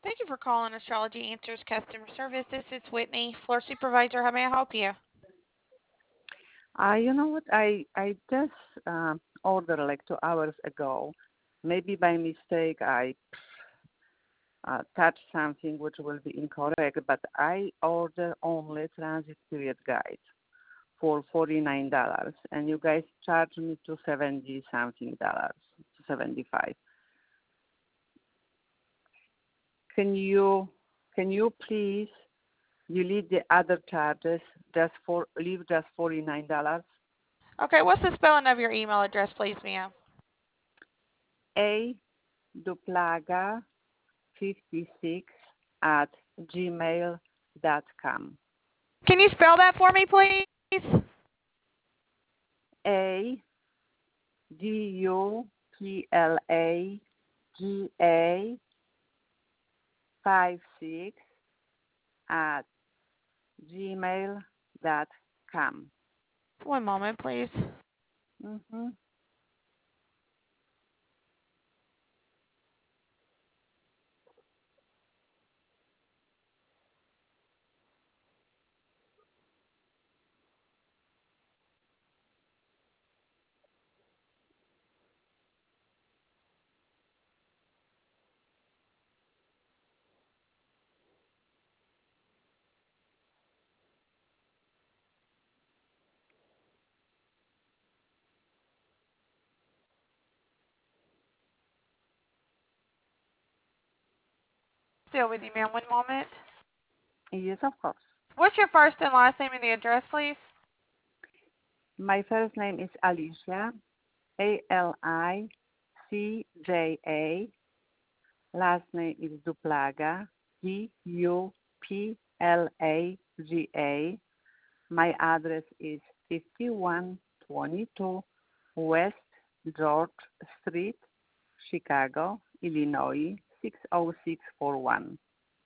Thank you for calling Astrology Answers Customer Service. This is Whitney, floor supervisor. How may I help you? You know what? I just ordered like 2 hours ago. Maybe by mistake I touched something which will be incorrect, but I ordered only transit period guide for $49, and you guys charged me to 70 something dollars, to 75. Can you please delete the other charges leave just $49? Okay, what's the spelling of your email address, please, ma'am? A Duplaga 56 at gmail.com. Can you spell that for me, please? A Duplaga 56 at gmail.com. One moment, please. Mm-hmm. Still with you, ma'am. One moment. Yes, of course. What's your first and last name and the address, please? My first name is Alicia, Alicja. Last name is Duplaga, Duplaga. My address is 5122 West George Street, Chicago, Illinois 60641.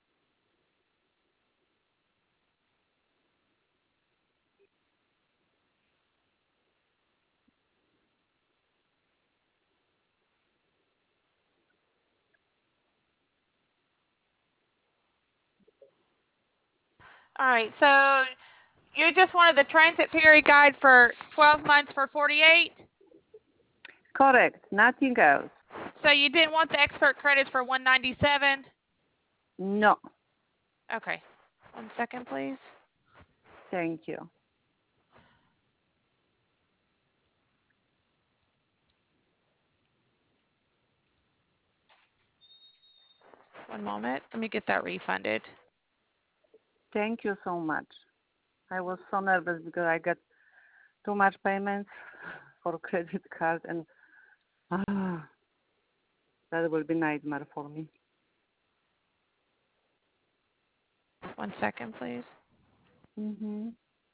All right, so you just wanted the transit period guide for 12 months for 48? Correct. Nothing else. So you didn't want the expert credits for 197? No. Okay. 1 second, please. Thank you. One moment. Let me get that refunded. Thank you so much. I was so nervous because I got too much payments for credit card, and that will be nightmare for me. 1 second, please. Mm-hmm.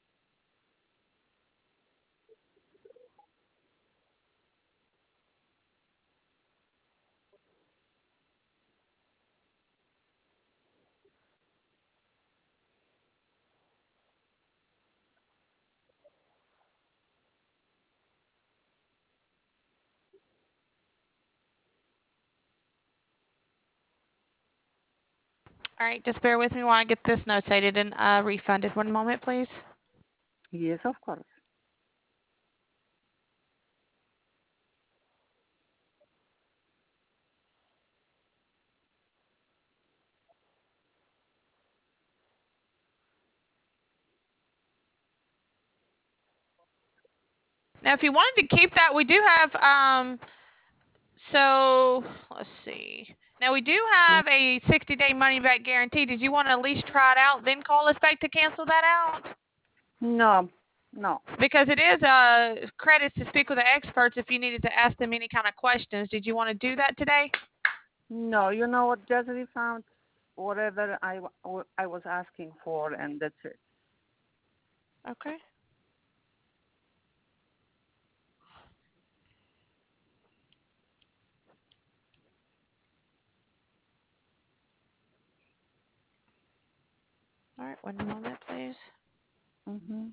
All right, just bear with me while I get this notated and refunded. 1 moment, please. Yes, of course. Now, if you wanted to keep that, we do have, so let's see. Now, we do have a 60-day money-back guarantee. Did you want to at least try it out, then call us back to cancel that out? No, no. Because it is credits to speak with the experts if you needed to ask them any kind of questions. Did you want to do that today? No, you know what? Just refund whatever I was asking for, and that's it. Okay. All right, 1 moment, please. Mm-hmm.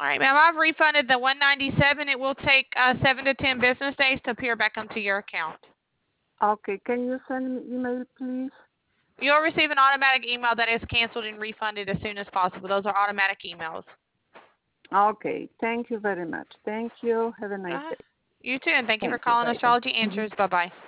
All right, ma'am. I've refunded the $197. It will take 7 to 10 business days to appear back onto your account. Okay, can you send me email, please? You'll receive an automatic email that is canceled and refunded as soon as possible. Those are automatic emails. Okay, thank you very much. Thank you. Have a nice day. You too, and thank you for Thank you. calling Bye-bye. Astrology Answers. Bye-bye.